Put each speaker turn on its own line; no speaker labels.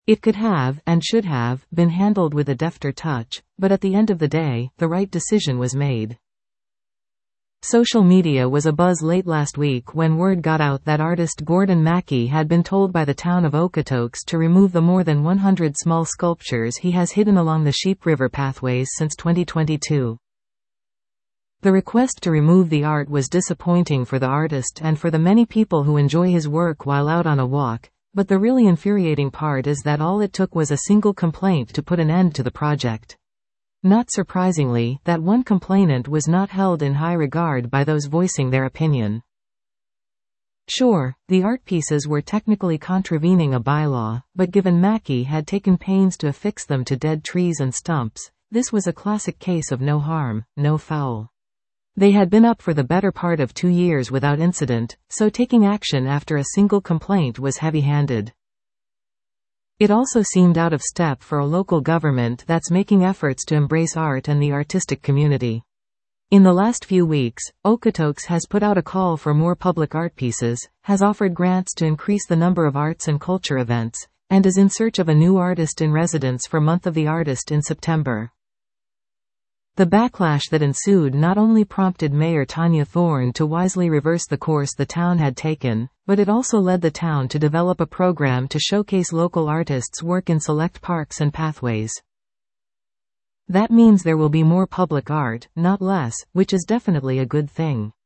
It could have, and should have, been handled with a defter touch, but at the end of the day, the right decision was made. Social media was abuzz late last week when word got out that artist Gordon Mackey had been told by the town of Okotoks to remove the more than 100 small sculptures he has hidden along the Sheep River pathways since 2022. The request to remove the art was disappointing for the artist and for the many people who enjoy his work while out on a walk, but the really infuriating part is that all it took was a single complaint to put an end to the project. Not surprisingly, that one complainant was not held in high regard by those voicing their opinion. Sure, the art pieces were technically contravening a bylaw, but given Mackey had taken pains to affix them to dead trees and stumps, this was a classic case of no harm, no foul. They had been up for the better part of 2 years without incident, so taking action after a single complaint was heavy-handed. It also seemed out of step for a local government that's making efforts to embrace art and the artistic community. In the last few weeks, Okotoks has put out a call for more public art pieces, has offered grants to increase the number of arts and culture events, and is in search of a new artist in residence for Month of the Artist in September. The backlash that ensued not only prompted Mayor Tanya Thorne to wisely reverse the course the town had taken, but it also led the town to develop a program to showcase local artists' work in select parks and pathways. That means there will be more public art, not less, which is definitely a good thing.